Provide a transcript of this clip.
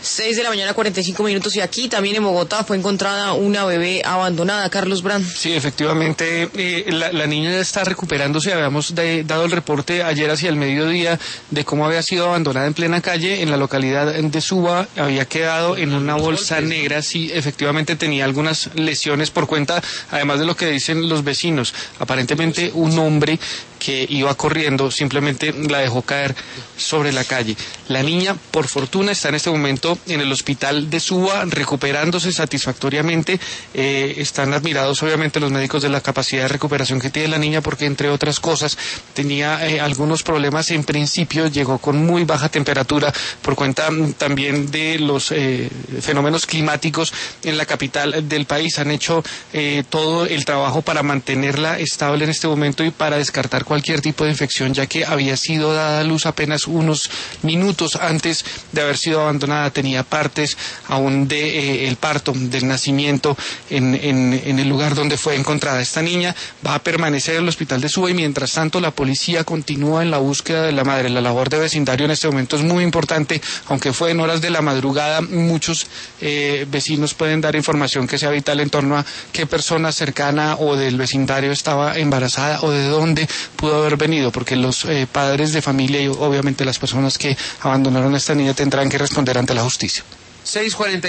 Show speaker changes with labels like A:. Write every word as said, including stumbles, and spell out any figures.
A: seis de la mañana, cuarenta y cinco minutos, y aquí también en Bogotá fue encontrada una bebé abandonada. Carlos Brand.
B: Sí, efectivamente, eh, la, la niña ya está recuperándose. Habíamos de, dado el reporte ayer hacia el mediodía de cómo había sido abandonada en plena calle en la localidad de Suba. Había quedado en una bolsa negra. Sí, efectivamente tenía algunas lesiones por cuenta, además de lo que dicen los vecinos. Aparentemente un hombre que iba corriendo simplemente la dejó caer sobre la calle. La niña, por fortuna, está en este momento en el hospital de Suba recuperándose satisfactoriamente. Eh, están admirados obviamente los médicos de la capacidad de recuperación que tiene la niña, porque entre otras cosas tenía eh, algunos problemas. En principio llegó con muy baja temperatura por cuenta también de los eh, fenómenos climáticos en la capital del país. Han hecho eh, todo el trabajo para mantenerla estable en este momento y para descartar cualquier tipo de infección, ya que había sido dada a luz apenas unos minutos antes de haber sido abandonada. Tenía partes aún de eh, el parto, del nacimiento en, en, en el lugar donde fue encontrada. Esta niña va a permanecer en el hospital de Suba y mientras tanto la policía continúa en la búsqueda de la madre. La labor de vecindario en este momento es muy importante, aunque fue en horas de la madrugada. Muchos eh, vecinos pueden dar información que sea vital en torno a qué persona cercana o del vecindario estaba embarazada o de dónde pudo haber venido, porque los eh, padres de familia y obviamente las personas que abandonaron a esta niña tendrán que responder ante la justicia.
C: seis cuarenta